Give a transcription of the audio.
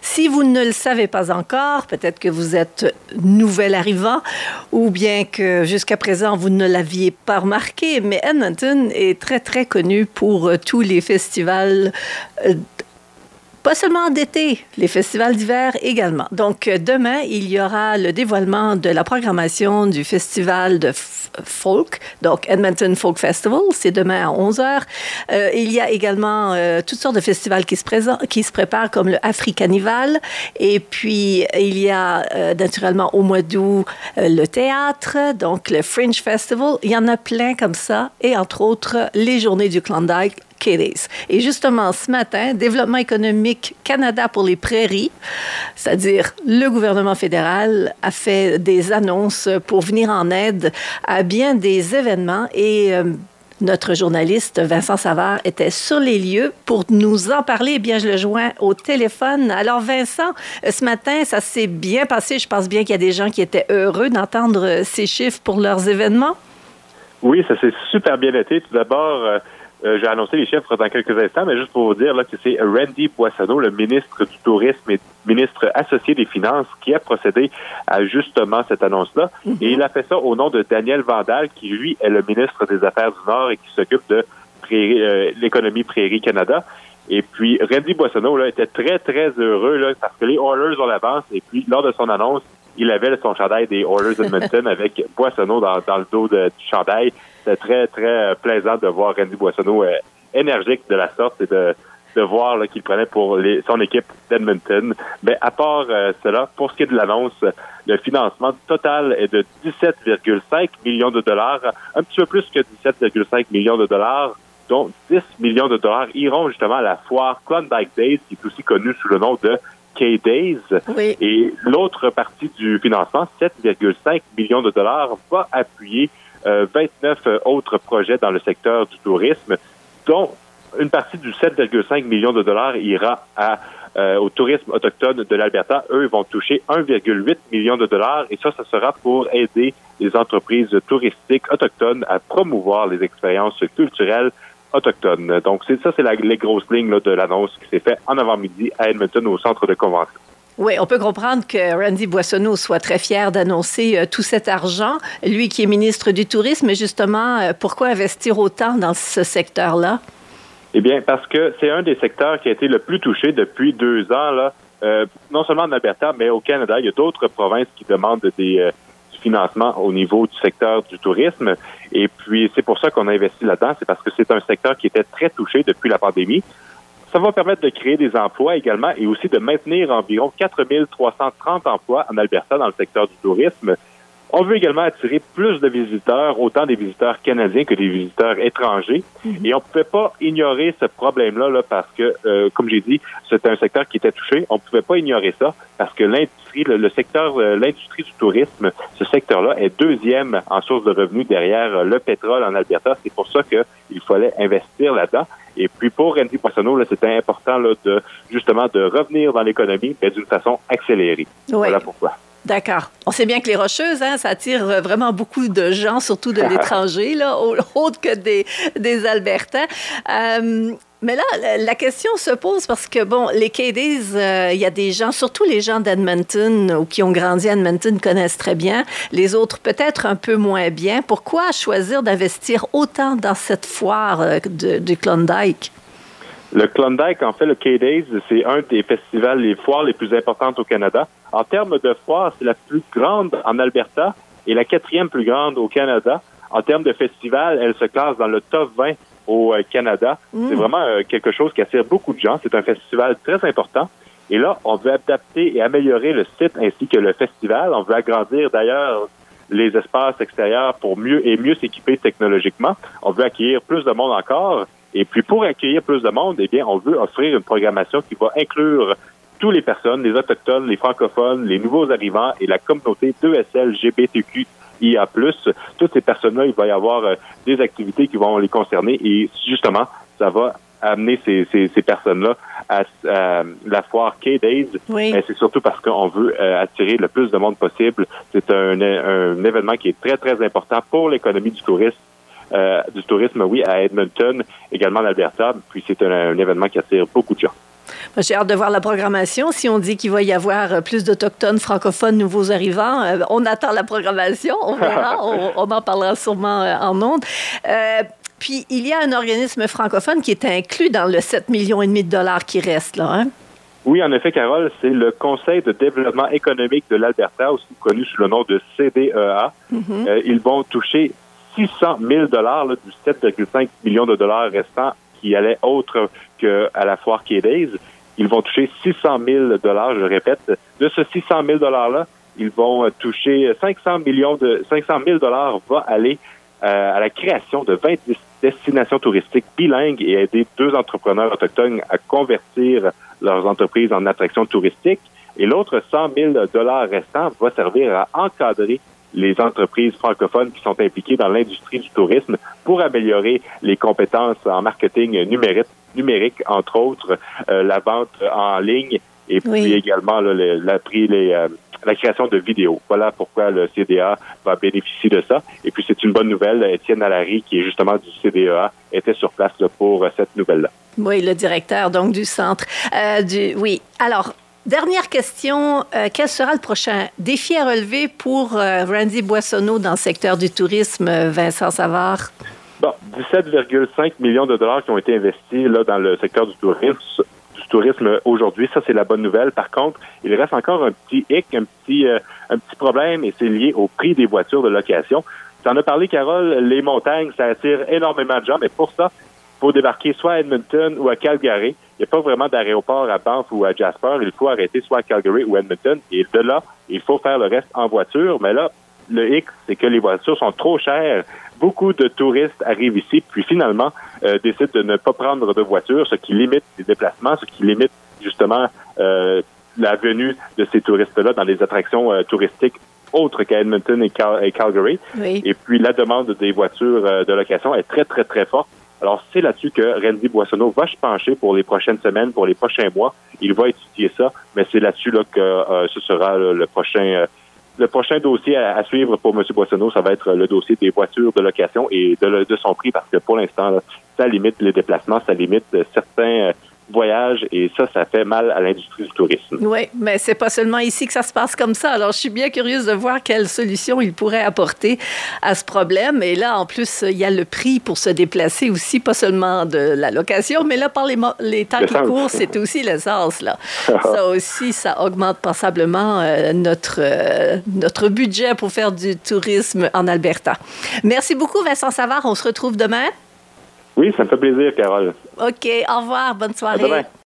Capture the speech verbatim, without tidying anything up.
Si vous ne le savez pas encore, peut-être que vous êtes nouvel arrivant ou bien que jusqu'à présent, vous ne l'aviez pas remarqué, mais Edmonton est très, très connu pour tous les festivals euh, pas seulement d'été, les festivals d'hiver également. Donc, demain, il y aura le dévoilement de la programmation du festival de f- folk, donc Edmonton Folk Festival, c'est demain à onze heures. Euh, il y a également euh, toutes sortes de festivals qui se, présentent, qui se préparent, comme le Africanival. Et puis, il y a euh, naturellement au mois d'août euh, le théâtre, donc le Fringe Festival. Il y en a plein comme ça. Et entre autres, les Journées du Klondike, K-Days. Et justement, ce matin, Développement économique Canada pour les prairies, c'est-à-dire le gouvernement fédéral, a fait des annonces pour venir en aide à bien des événements et euh, notre journaliste Vincent Savard était sur les lieux pour nous en parler. Eh bien, je le joins au téléphone. Alors, Vincent, ce matin, ça s'est bien passé. Je pense bien qu'il y a des gens qui étaient heureux d'entendre ces chiffres pour leurs événements. Oui, ça s'est super bien été. Tout d'abord, euh, Euh, j'ai annoncé les chiffres dans quelques instants, mais juste pour vous dire là, que c'est Randy Boissonneau, le ministre du Tourisme et ministre associé des Finances, qui a procédé à justement cette annonce-là. Mm-hmm. Et il a fait ça au nom de Daniel Vandal, qui, lui, est le ministre des Affaires du Nord et qui s'occupe de prairie, euh, l'économie Prairie Canada. Et puis, Randy Boissonneau là, était très, très heureux là, parce que les Oilers ont l'avance. Et puis, lors de son annonce, il avait son chandail des Oilers Edmonton avec Boissonneau dans, dans le dos de, du chandail. C'était très, très plaisant de voir Randy Boissonneau euh, énergique de la sorte et de, de voir là, qu'il prenait pour les, son équipe d'Edmonton. Mais à part euh, cela, pour ce qui est de l'annonce, le financement total est de dix-sept virgule cinq millions de dollars, un petit peu plus que dix-sept virgule cinq millions de dollars, dont dix millions de dollars iront justement à la foire Klondike Days, qui est aussi connue sous le nom de K-Days. Oui. Et l'autre partie du financement, sept virgule cinq millions de dollars, va appuyer euh, vingt-neuf autres projets dans le secteur du tourisme, dont une partie du sept virgule cinq millions de dollars ira à, euh, au tourisme autochtone de l'Alberta. Eux vont toucher un virgule huit million de dollars et ça, ça sera pour aider les entreprises touristiques autochtones à promouvoir les expériences culturelles autochtones. Donc, c'est ça, c'est la, les grosses lignes là, de l'annonce qui s'est faite en avant-midi à Edmonton, au centre de convention. Oui, on peut comprendre que Randy Boissonneau soit très fier d'annoncer euh, tout cet argent, lui qui est ministre du Tourisme. Mais justement, euh, pourquoi investir autant dans ce secteur-là? Eh bien, parce que c'est un des secteurs qui a été le plus touché depuis deux ans, là, euh, non seulement en Alberta, mais au Canada. Il y a d'autres provinces qui demandent des, euh, du financement au niveau du secteur du tourisme. Et puis, c'est pour ça qu'on a investi là-dedans. C'est parce que c'est un secteur qui était très touché depuis la pandémie. Ça va permettre de créer des emplois également et aussi de maintenir environ quatre mille trois cent trente emplois en Alberta dans le secteur du tourisme. On veut également attirer plus de visiteurs, autant des visiteurs canadiens que des visiteurs étrangers. Mm-hmm. Et on ne pouvait pas ignorer ce problème-là là, parce que, euh, comme j'ai dit, c'était un secteur qui était touché. On ne pouvait pas ignorer ça parce que l'industrie, le, le secteur, euh, l'industrie du tourisme, ce secteur-là est deuxième en source de revenus derrière euh, le pétrole en Alberta. C'est pour ça qu'il fallait investir là-dedans. Et puis pour Randy Boissonneau, là, c'était important là, de justement de revenir dans l'économie, mais d'une façon accélérée. Oui. Voilà pourquoi. D'accord. On sait bien que les Rocheuses, hein, ça attire vraiment beaucoup de gens, surtout de l'étranger, là, autre que des, des Albertains. Euh, mais là, la question se pose parce que, bon, les K-Days, euh, il y a des gens, surtout les gens d'Edmonton ou qui ont grandi à Edmonton connaissent très bien, les autres peut-être un peu moins bien. Pourquoi choisir d'investir autant dans cette foire euh, de, de Klondike? Le Klondike, en fait, le K-Days, c'est un des festivals, les foires les plus importantes au Canada. En termes de foires, c'est la plus grande en Alberta et la quatrième plus grande au Canada. En termes de festival, elle se classe dans le top vingt au Canada. Mmh. C'est vraiment euh, quelque chose qui attire beaucoup de gens. C'est un festival très important. Et là, on veut adapter et améliorer le site ainsi que le festival. On veut agrandir d'ailleurs les espaces extérieurs pour mieux et mieux s'équiper technologiquement. On veut accueillir plus de monde encore. Et puis, pour accueillir plus de monde, eh bien, on veut offrir une programmation qui va inclure toutes les personnes, les Autochtones, les francophones, les nouveaux arrivants et la communauté deux S L G B T Q I A plus. Toutes ces personnes-là, il va y avoir euh, des activités qui vont les concerner et justement, ça va amener ces, ces, ces personnes-là à, à la foire K-Days. Oui. Mais c'est surtout parce qu'on veut euh, attirer le plus de monde possible. C'est un, un événement qui est très, très important pour l'économie du tourisme. Euh, du tourisme, oui, à Edmonton, également en Alberta. Puis c'est un, un événement qui attire beaucoup de gens. J'ai hâte de voir la programmation. Si on dit qu'il va y avoir plus d'Autochtones francophones nouveaux arrivants, euh, on attend la programmation, on verra, on, on en parlera sûrement euh, en ondes. Euh, puis, il y a un organisme francophone qui est inclus dans le sept virgule cinq millions de dollars qui reste, là, hein? Oui, en effet, Carole, c'est le Conseil de développement économique de l'Alberta, aussi connu sous le nom de C D E A. Mm-hmm. Euh, ils vont toucher six cent mille dollars là, du sept virgule cinq millions de dollars restants qui allaient autre qu'à la foire K-Days. Ils vont toucher six cent mille dollars, je répète. De ce six cent mille dollars-là, ils vont toucher cinq cents millions de cinq cent mille dollars va aller euh, à la création de vingt destinations touristiques bilingues et aider deux entrepreneurs autochtones à convertir leurs entreprises en attractions touristiques. Et l'autre cent mille dollars restant va servir à encadrer les entreprises francophones qui sont impliquées dans l'industrie du tourisme pour améliorer les compétences en marketing numérique, numérique entre autres, euh, la vente en ligne et puis oui. également là, le, la, les, euh, la création de vidéos. Voilà pourquoi le C D E A va bénéficier de ça. Et puis c'est une bonne nouvelle. Étienne Allary, qui est justement du C D E A, était sur place là, pour euh, cette nouvelle-là. Oui, le directeur donc du centre. Euh, du, oui. Alors, dernière question. Euh, quel sera le prochain défi à relever pour euh, Randy Boissonneau dans le secteur du tourisme, Vincent Savard? Bon, dix-sept virgule cinq millions de dollars qui ont été investis là, dans le secteur du tourisme, du tourisme aujourd'hui. Ça, c'est la bonne nouvelle. Par contre, il reste encore un petit hic, un petit, euh, un petit problème, et c'est lié au prix des voitures de location. Tu en as parlé, Carole, les montagnes, ça attire énormément de gens, mais pour ça, il faut débarquer soit à Edmonton ou à Calgary. Il n'y a pas vraiment d'aéroport à Banff ou à Jasper. Il faut arrêter soit à Calgary ou à Edmonton. Et de là, il faut faire le reste en voiture. Mais là, le hic, c'est que les voitures sont trop chères. Beaucoup de touristes arrivent ici, puis finalement, euh, décident de ne pas prendre de voiture, ce qui limite les déplacements, ce qui limite justement euh, la venue de ces touristes-là dans les attractions euh, touristiques autres qu'à Edmonton et, Cal- et Calgary. Oui. Et puis, la demande des voitures euh, de location est très, très, très forte. Alors, c'est là-dessus que Randy Boissonneau va se pencher pour les prochaines semaines, pour les prochains mois. Il va étudier ça, mais c'est là-dessus là, que euh, ce sera le, le prochain euh, le prochain dossier à, à suivre pour M. Boissonneau. Ça va être le dossier des voitures de location et de, de son prix, parce que pour l'instant, là, ça limite les déplacements, ça limite certains voyages, et ça, ça fait mal à l'industrie du tourisme. Oui, mais c'est pas seulement ici que ça se passe comme ça. Alors, je suis bien curieuse de voir quelle solution il pourrait apporter à ce problème. Et là, en plus, il y a le prix pour se déplacer aussi, pas seulement de la location, mais là, par les, mo- les temps qui courent, c'est aussi l'essence, là. Ça aussi, ça augmente passablement euh, notre, euh, notre budget pour faire du tourisme en Alberta. Merci beaucoup, Vincent Savard. On se retrouve demain. Oui, ça me fait plaisir, Carole. OK. Au revoir. Bonne soirée. À demain.